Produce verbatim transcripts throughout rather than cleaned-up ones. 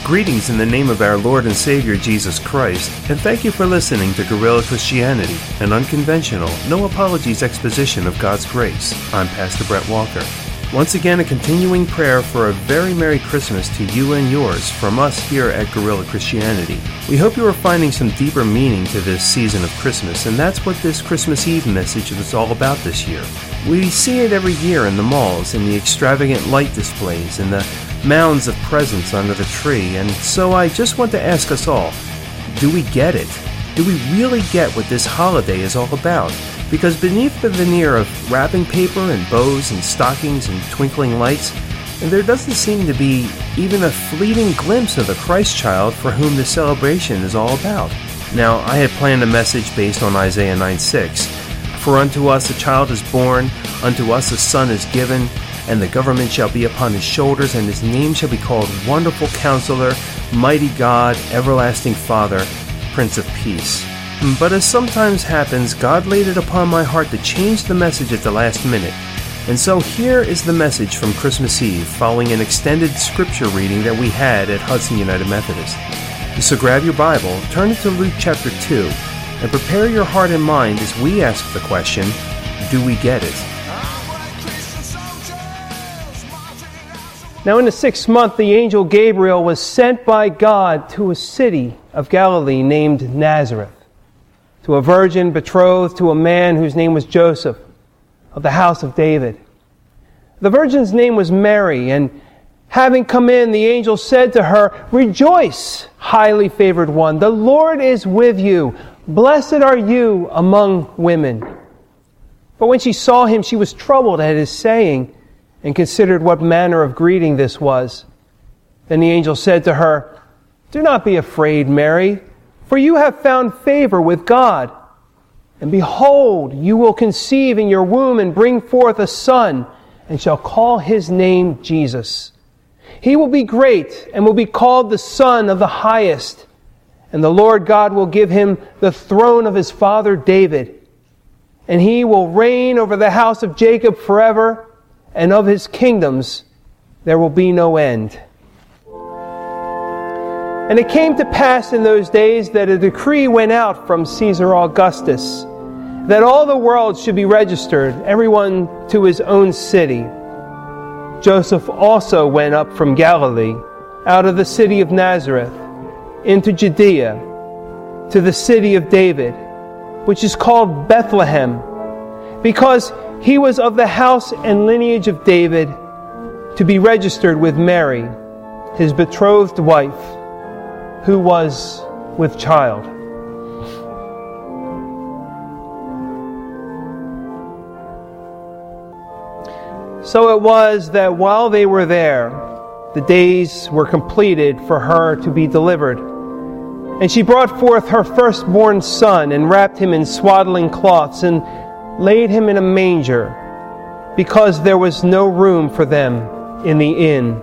Greetings in the name of our Lord and Savior Jesus Christ, and thank you for listening to Guerrilla Christianity, an unconventional, no apologies exposition of God's grace. I'm Pastor Brett Walker. Once again, a continuing prayer for a very Merry Christmas to you and yours from us here at Guerrilla Christianity. We hope you are finding some deeper meaning to this season of Christmas, and that's what this Christmas Eve message is all about this year. We see it every year in the malls, in the extravagant light displays, in the mounds of presents under the tree, and so I just want to ask us all, do we get it? Do we really get what this holiday is all about? Because beneath the veneer of wrapping paper and bows and stockings and twinkling lights, there doesn't seem to be even a fleeting glimpse of the Christ child for whom this celebration is all about. Now, I had planned a message based on Isaiah nine six. For unto us a child is born, unto us a son is given, and the government shall be upon his shoulders, and his name shall be called Wonderful Counselor, Mighty God, Everlasting Father, Prince of Peace. But as sometimes happens, God laid it upon my heart to change the message at the last minute. And so here is the message from Christmas Eve, following an extended scripture reading that we had at Hudson United Methodist. So grab your Bible, turn it to Luke chapter two, and prepare your heart and mind as we ask the question, do we get it? Now in the sixth month, the angel Gabriel was sent by God to a city of Galilee named Nazareth, to a virgin betrothed to a man whose name was Joseph, of the house of David. The virgin's name was Mary, and having come in, the angel said to her, "Rejoice, highly favored one, the Lord is with you. Blessed are you among women." But when she saw him, she was troubled at his saying, and considered what manner of greeting this was. Then the angel said to her, "Do not be afraid, Mary, for you have found favor with God. And behold, you will conceive in your womb and bring forth a son, and shall call his name Jesus. He will be great and will be called the Son of the Highest. And the Lord God will give him the throne of his father David. And he will reign over the house of Jacob forever, and of his kingdoms there will be no end." And it came to pass in those days that a decree went out from Caesar Augustus, that all the world should be registered, everyone to his own city. Joseph also went up from Galilee, out of the city of Nazareth, into Judea, to the city of David, which is called Bethlehem, because he was of the house and lineage of David, to be registered with Mary, his betrothed wife, who was with child. So it was that while they were there, the days were completed for her to be delivered. And she brought forth her firstborn son, and wrapped him in swaddling cloths, and laid him in a manger, because there was no room for them in the inn.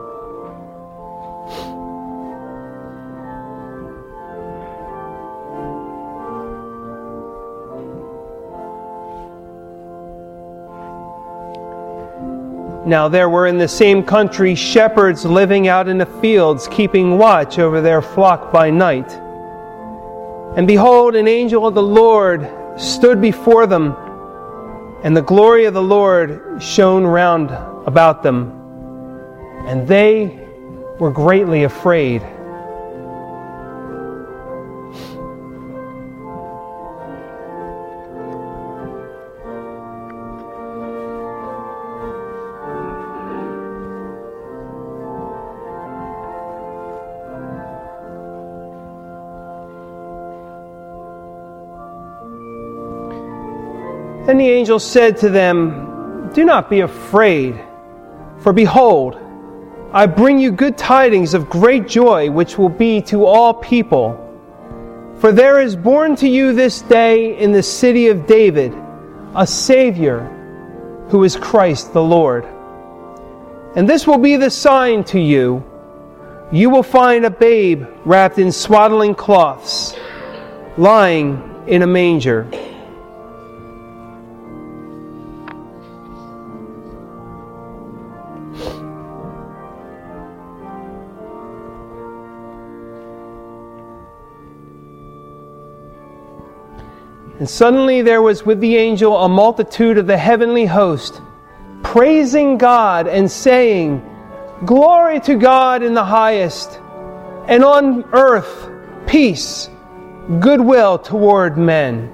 Now there were in the same country shepherds living out in the fields, keeping watch over their flock by night. And behold, an angel of the Lord stood before them, and the glory of the Lord shone round about them, and they were greatly afraid. Then the angel said to them, "Do not be afraid, for behold, I bring you good tidings of great joy, which will be to all people. For there is born to you this day in the city of David a Savior, who is Christ the Lord. And this will be the sign to you. You will find a babe wrapped in swaddling cloths, lying in a manger." And suddenly there was with the angel a multitude of the heavenly host, praising God and saying, "Glory to God in the highest, and on earth peace, goodwill toward men."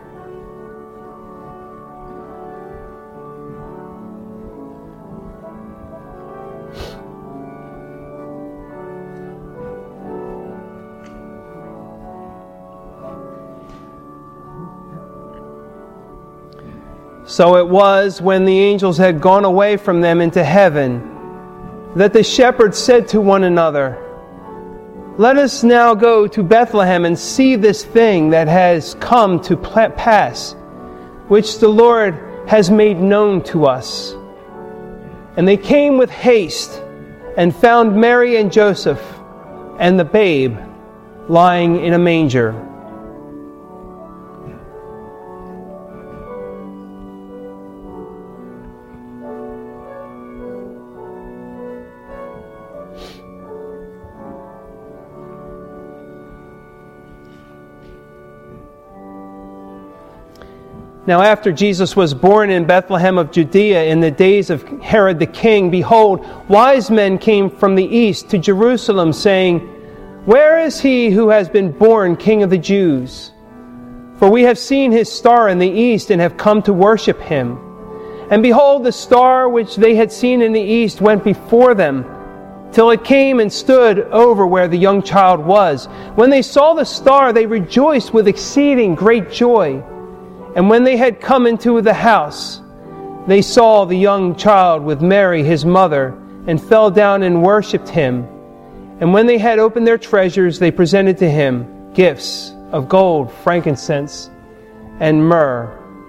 So it was, when the angels had gone away from them into heaven, that the shepherds said to one another, "Let us now go to Bethlehem and see this thing that has come to pass, which the Lord has made known to us." And they came with haste and found Mary and Joseph and the babe lying in a manger. Now after Jesus was born in Bethlehem of Judea in the days of Herod the king, behold, wise men came from the east to Jerusalem, saying, "Where is he who has been born King of the Jews? For we have seen his star in the east and have come to worship him." And behold, the star which they had seen in the east went before them, till it came and stood over where the young child was. When they saw the star, they rejoiced with exceeding great joy. And when they had come into the house, they saw the young child with Mary his mother, and fell down and worshipped him. And when they had opened their treasures, they presented to him gifts of gold, frankincense, and myrrh.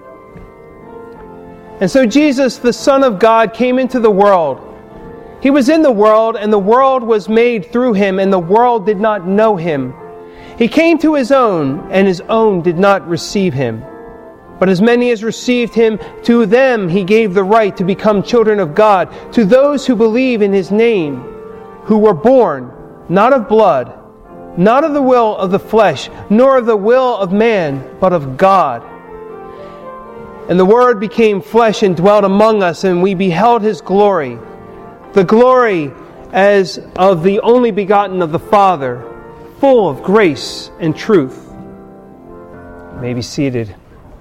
And so Jesus, the Son of God, came into the world. He was in the world, and the world was made through him, and the world did not know him. He came to his own, and his own did not receive him. But as many as received him, to them he gave the right to become children of God, to those who believe in his name, who were born not of blood, not of the will of the flesh, nor of the will of man, but of God. And the Word became flesh and dwelt among us, and we beheld his glory, the glory as of the only begotten of the Father, full of grace and truth. You may be seated.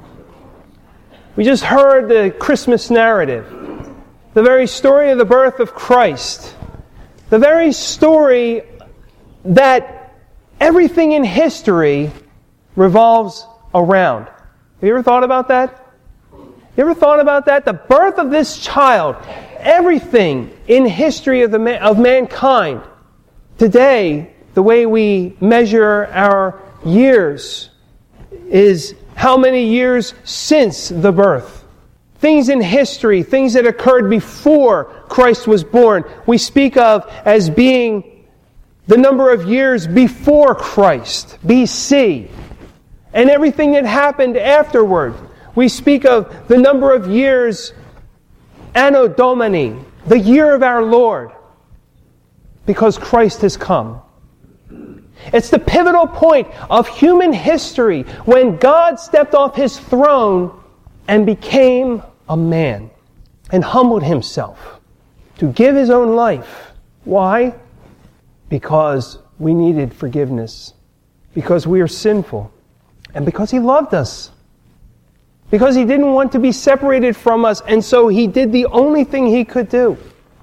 We just heard the Christmas narrative, the very story of the birth of Christ, the very story that everything in history revolves around. Have you ever thought about that? You ever thought about that? The birth of this child, everything in history of the man, of mankind. Today, the way we measure our years is how many years since the birth. Things in history, things that occurred before Christ was born, we speak of as being the number of years before Christ, B C. And everything that happened afterward, we speak of the number of years, Anno Domini, the year of our Lord, because Christ has come. It's the pivotal point of human history when God stepped off his throne and became a man and humbled himself to give his own life. Why? Because we needed forgiveness, because we are sinful, and because he loved us, because he didn't want to be separated from us, and so he did the only thing he could do.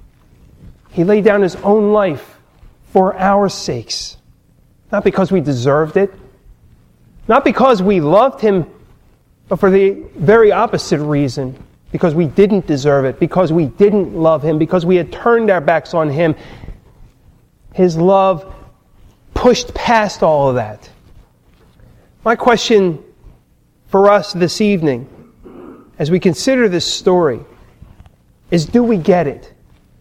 He laid down his own life for our sakes. Not because we deserved it, not because we loved him, but for the very opposite reason. Because we didn't deserve it, because we didn't love him, because we had turned our backs on him. His love pushed past all of that. My question for us this evening, as we consider this story, is do we get it?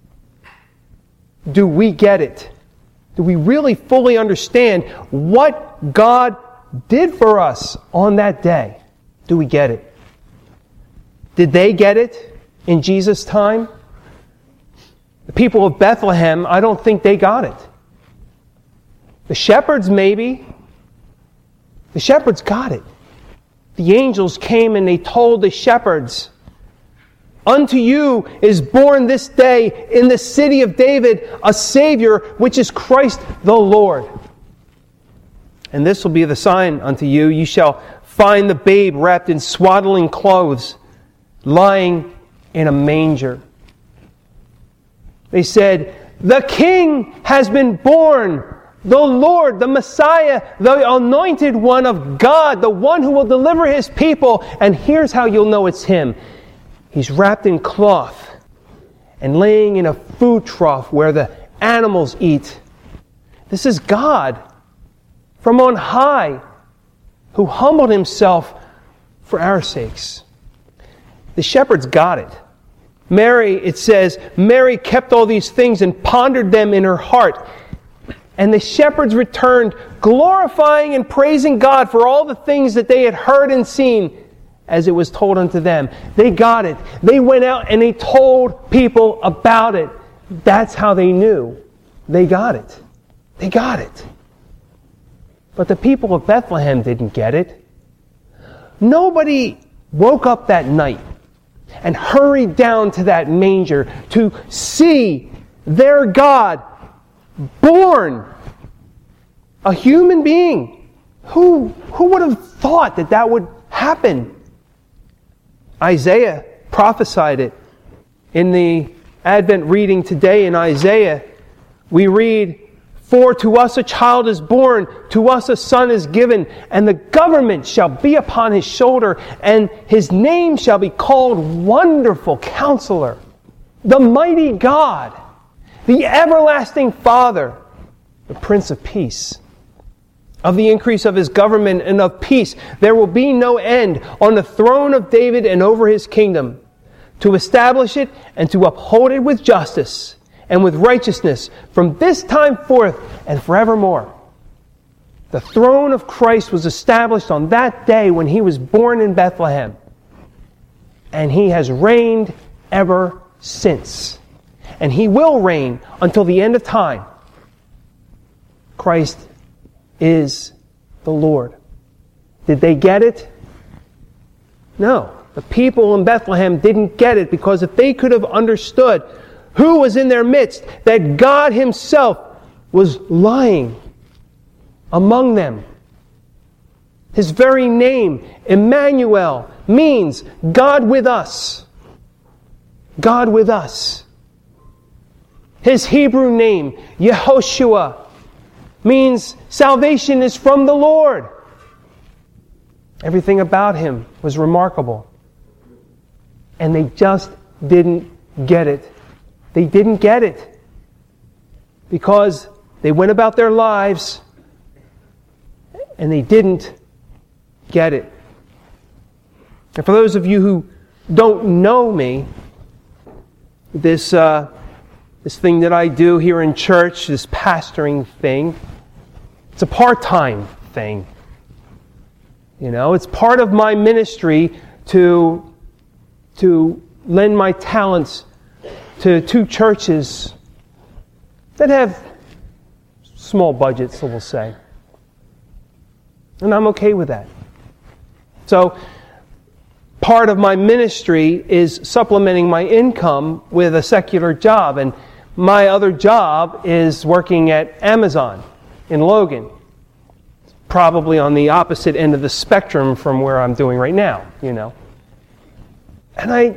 Do we get it? Do we really fully understand what God did for us on that day? Do we get it? Did they get it in Jesus' time? The people of Bethlehem, I don't think they got it. The shepherds, maybe. The shepherds got it. the angels came and they told the shepherds, "Unto you is born this day in the city of David a Savior, which is Christ the Lord. And this will be the sign unto you. You shall find the babe wrapped in swaddling clothes, lying in a manger." They said, "The King has been born, the Lord, the Messiah, the anointed one of God, the one who will deliver His people. And here's how you'll know it's Him. He's wrapped in cloth and laying in a food trough where the animals eat. This is God from on high, who humbled Himself for our sakes." The shepherds got it. Mary, it says, Mary kept all these things and pondered them in her heart. And the shepherds returned, glorifying and praising God for all the things that they had heard and seen, as it was told unto them. They got it. They went out and they told people about it. That's how they knew. They got it. They got it. But the people of Bethlehem didn't get it. Nobody woke up that night and hurried down to that manger to see their God born, a human being. Who, who would have thought that that would happen? Isaiah prophesied it. In the Advent reading today in Isaiah, we read, "For to us a child is born, to us a son is given, and the government shall be upon His shoulder, and His name shall be called Wonderful Counselor, the Mighty God, the Everlasting Father, the Prince of Peace. Of the increase of His government and of peace there will be no end on the throne of David and over His kingdom, to establish it and to uphold it with justice and with righteousness from this time forth and forevermore." The throne of Christ was established on that day when He was born in Bethlehem. And He has reigned ever since. And He will reign until the end of time. Christ is the Lord. Did they get it? No. The people in Bethlehem didn't get it, because if they could have understood who was in their midst, that God Himself was lying among them. His very name, Emmanuel, means God with us. God with us. His Hebrew name, Yehoshua, means salvation is from the Lord. Everything about Him was remarkable. And they just didn't get it. They didn't get it. Because they went about their lives and they didn't get it. And for those of you who don't know me, this uh, this thing that I do here in church, this pastoring thing, it's a part-time thing. You know, it's part of my ministry to, to lend my talents to two churches that have small budgets, so we'll say. And I'm okay with that. So, part of my ministry is supplementing my income with a secular job. And my other job is working at Amazon in Logan. Probably on the opposite end of the spectrum from where I'm doing right now, you know. And I,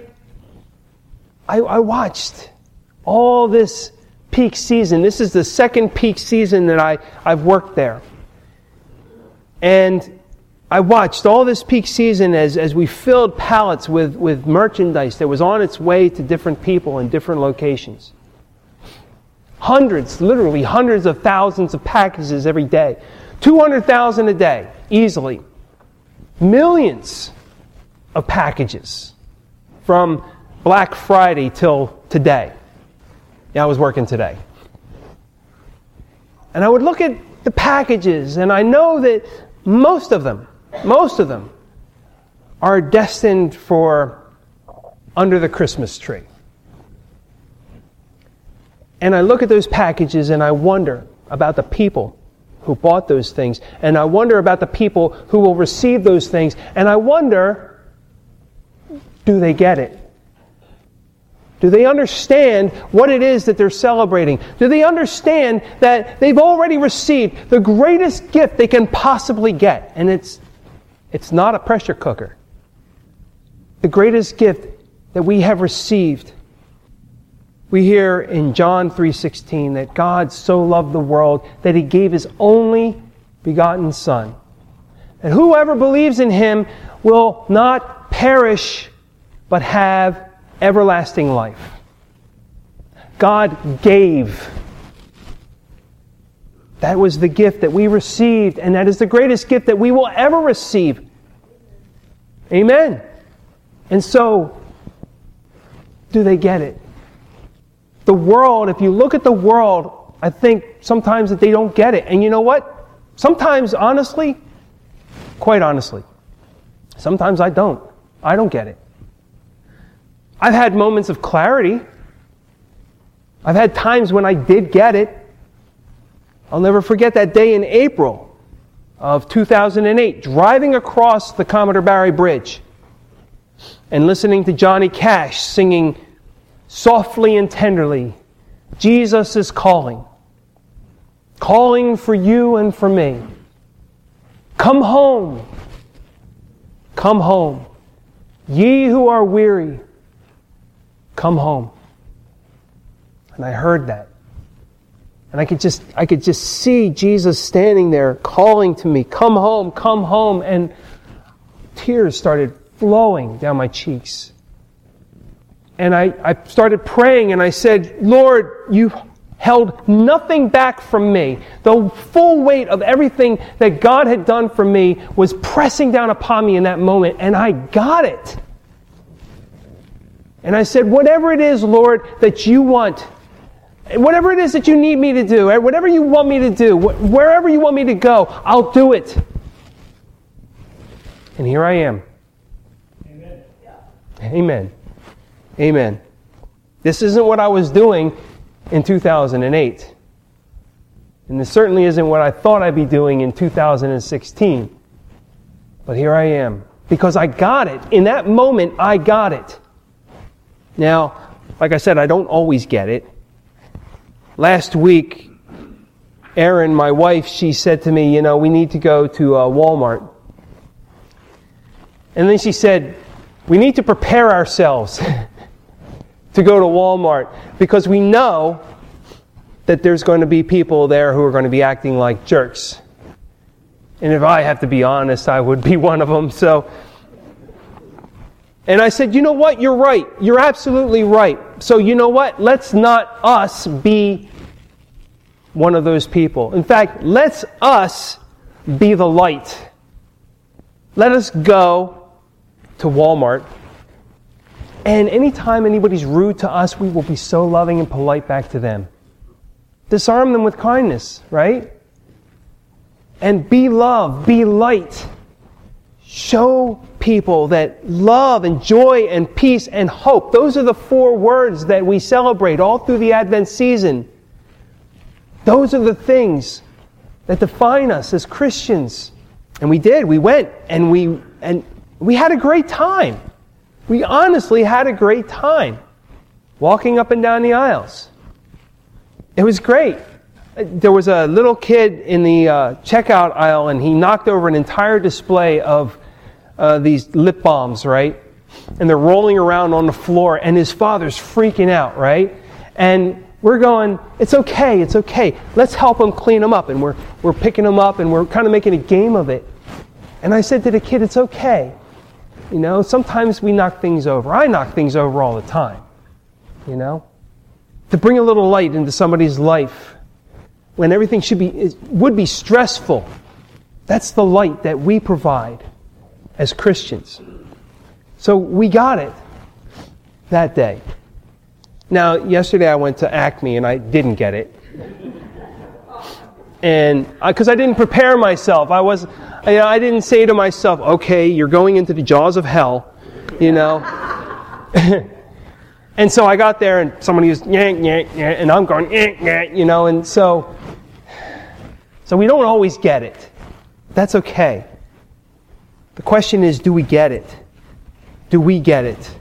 I, I watched all this peak season. This is the second peak season that I, I've worked there. And I watched all this peak season as, as we filled pallets with, with merchandise that was on its way to different people in different locations. Hundreds, literally hundreds of thousands of packages every day. two hundred thousand a day, easily. Millions of packages from Black Friday till today. Yeah, I was working today. And I would look at the packages, and I know that most of them, most of them are destined for under the Christmas tree. And I look at those packages and I wonder about the people who bought those things. And I wonder about the people who will receive those things. And I wonder, do they get it? Do they understand what it is that they're celebrating? Do they understand that they've already received the greatest gift they can possibly get? And it's it's not a pressure cooker. The greatest gift that we have received. We hear in John three sixteen that God so loved the world that He gave His only begotten Son. And whoever believes in Him will not perish, but have everlasting life. God gave. That was the gift that we received, and that is the greatest gift that we will ever receive. Amen. And so, do they get it? The world, if you look at the world, I think sometimes that they don't get it. And you know what? Sometimes, honestly, quite honestly, sometimes I don't. I don't get it. I've had moments of clarity. I've had times when I did get it. I'll never forget that day in April of two thousand eight, driving across the Commodore Barry Bridge and listening to Johnny Cash singing softly and tenderly, Jesus is calling, calling for you and for me. Come home, come home, ye who are weary, come home. And I heard that. And I could just I could just see Jesus standing there calling to me, come home, come home. And tears started flowing down my cheeks. And I, I started praying and I said, Lord, you held nothing back from me. The full weight of everything that God had done for me was pressing down upon me in that moment. And I got it. And I said, whatever it is, Lord, that you want, whatever it is that you need me to do, whatever you want me to do, wherever you want me to go, I'll do it. And here I am. Amen. Amen. Amen. This isn't what I was doing in two thousand eight. And this certainly isn't what I thought I'd be doing in two thousand sixteen. But here I am. Because I got it. In that moment, I got it. Now, like I said, I don't always get it. Last week, Erin, my wife, she said to me, you know, we need to go to uh, Walmart. And then she said, we need to prepare ourselves to go to Walmart because we know that there's going to be people there who are going to be acting like jerks. And if I have to be honest, I would be one of them. So, and I said, you know what? You're right. You're absolutely right. So you know what? Let's not us be one of those people. In fact, let's us be the light. Let us go to Walmart. And anytime anybody's rude to us, we will be so loving and polite back to them. Disarm them with kindness, right? And be love, be light. Show people that love and joy and peace and hope, those are the four words that we celebrate all through the Advent season. Those are the things that define us as Christians. And we did, we went and we and we had a great time. We honestly had a great time walking up and down the aisles. It was great. There was a little kid in the uh, checkout aisle and he knocked over an entire display of uh, these lip balms, right? And they're rolling around on the floor and his father's freaking out, right? And we're going, it's okay, it's okay. Let's help him clean them up. And we're we're picking them up and we're kind of making a game of it. And I said to the kid, it's okay. You know, sometimes we knock things over. I knock things over all the time. You know? To bring a little light into somebody's life when everything should be would be stressful. That's the light that we provide as Christians. So we got it that day. Now, yesterday I went to Acme and I didn't get it. And because I, I didn't prepare myself. I was you know, I didn't say to myself, okay, you're going into the jaws of hell, you know. And so I got there and somebody was, yeah, yeah, yeah, and I'm going, yeah, yeah, you know, and so, so So we don't always get it. That's okay. The question is, do we get it? Do we get it?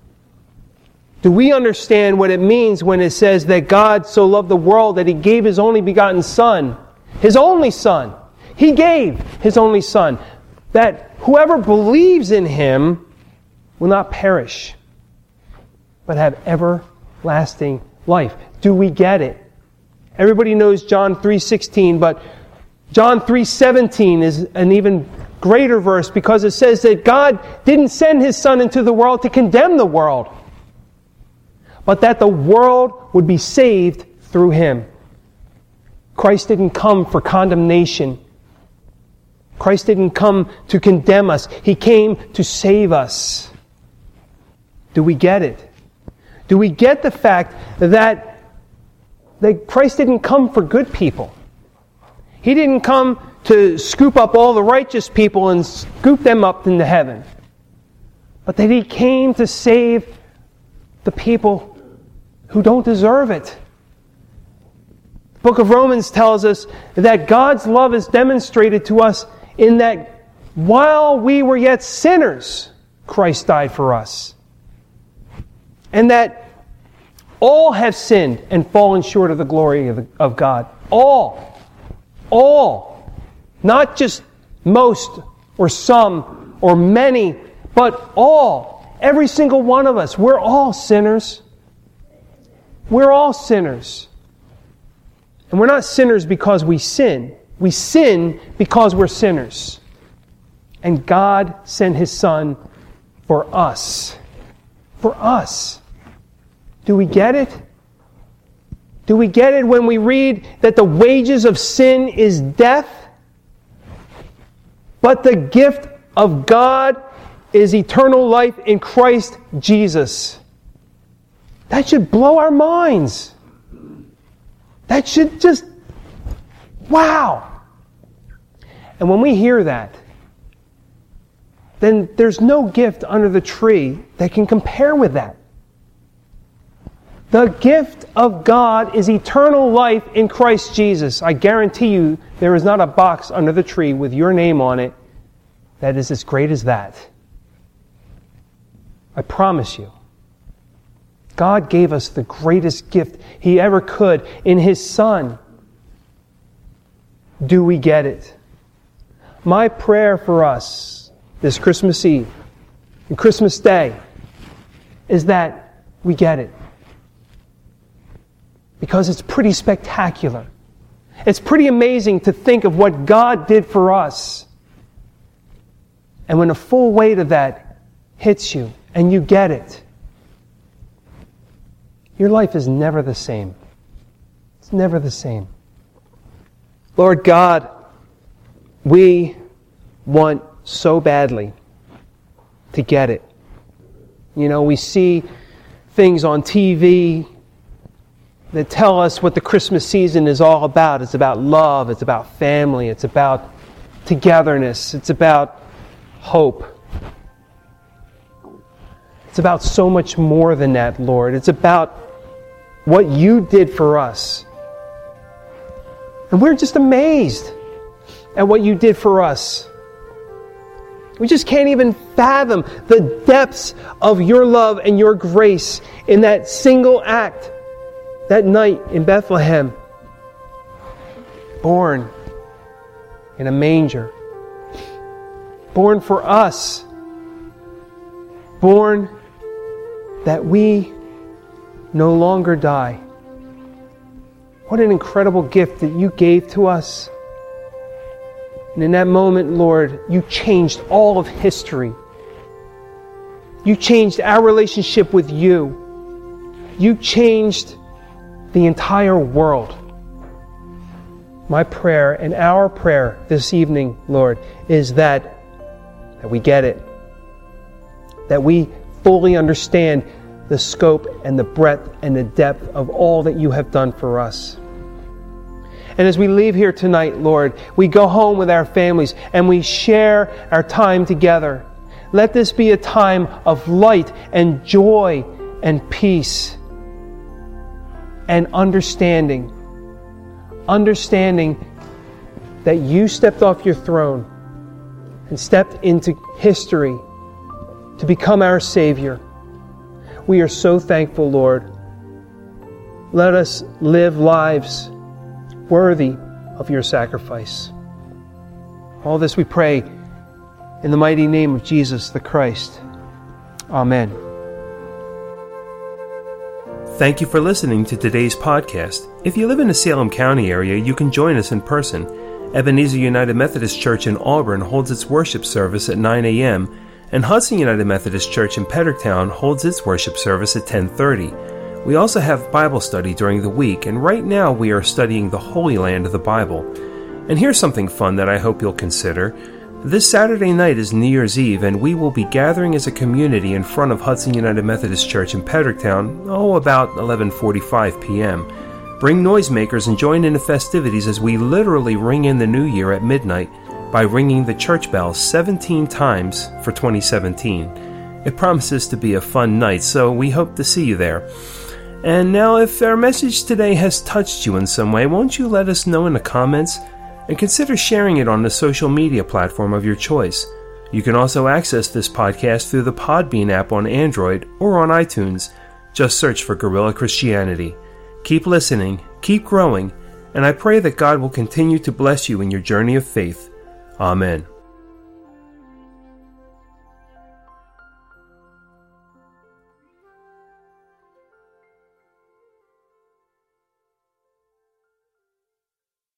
Do we understand what it means when it says that God so loved the world that He gave His only begotten Son? His only Son. He gave His only Son. That whoever believes in Him will not perish, but have everlasting life. Do we get it? Everybody knows John three sixteen, but John three seventeen is an even greater verse because it says that God didn't send His Son into the world to condemn the world, but that the world would be saved through Him. Christ didn't come for condemnation. Christ didn't come to condemn us. He came to save us. Do we get it? Do we get the fact that, that Christ didn't come for good people? He didn't come to scoop up all the righteous people and scoop them up into heaven. But that He came to save the people who don't deserve it. The book of Romans tells us that God's love is demonstrated to us in that while we were yet sinners, Christ died for us. And that all have sinned and fallen short of the glory of, of God. All. All. Not just most or some or many, but all. Every single one of us. We're all sinners. We're all sinners. And we're not sinners because we sin. We sin because we're sinners. And God sent His Son for us. For us. Do we get it? Do we get it when we read that the wages of sin is death? But the gift of God is eternal life in Christ Jesus. That should blow our minds. That should just, wow. And when we hear that, then there's no gift under the tree that can compare with that. The gift of God is eternal life in Christ Jesus. I guarantee you there is not a box under the tree with your name on it that is as great as that. I promise you. God gave us the greatest gift He ever could in His Son. Do we get it? My prayer for us this Christmas Eve and Christmas Day is that we get it. Because it's pretty spectacular. It's pretty amazing to think of what God did for us. And when the full weight of that hits you and you get it, your life is never the same. It's never the same. Lord God, we want so badly to get it. You know, we see things on T V that tell us what the Christmas season is all about. It's about love. It's about family. It's about togetherness. It's about hope. It's about so much more than that, Lord. It's about what You did for us. And we're just amazed at what You did for us. We just can't even fathom the depths of Your love and Your grace in that single act. That night in Bethlehem, born in a manger, born for us, born that we no longer die. What an incredible gift that You gave to us. And in that moment, Lord, You changed all of history. You changed our relationship with You. You changed the entire world. My prayer and our prayer this evening, Lord, is that, that we get it. That we fully understand the scope and the breadth and the depth of all that You have done for us. And as we leave here tonight, Lord, we go home with our families and we share our time together. Let this be a time of light and joy and peace and understanding. Understanding that you stepped off your throne and stepped into history to become our Savior. We are so thankful, Lord. Let us live lives worthy of your sacrifice. All this we pray in the mighty name of Jesus the Christ. Amen. Thank you for listening to today's podcast. If you live in the Salem County area, you can join us in person. Ebenezer United Methodist Church in Auburn holds its worship service at nine a.m., and Hudson United Methodist Church in Pedricktown holds its worship service at ten thirty. We also have Bible study during the week, and right now we are studying the Holy Land of the Bible. And here's something fun that I hope you'll consider. This Saturday night is New Year's Eve, and we will be gathering as a community in front of Hudson United Methodist Church in Pedricktown, oh, about eleven forty-five p.m. Bring noisemakers and join in the festivities as we literally ring in the new year at midnight by ringing the church bell seventeen times for twenty seventeen. It promises to be a fun night, so we hope to see you there. And now, if our message today has touched you in some way, won't you let us know in the comments? And consider sharing it on the social media platform of your choice. You can also access this podcast through the Podbean app on Android or on iTunes. Just search for Guerrilla Christianity. Keep listening, keep growing, and I pray that God will continue to bless you in your journey of faith. Amen.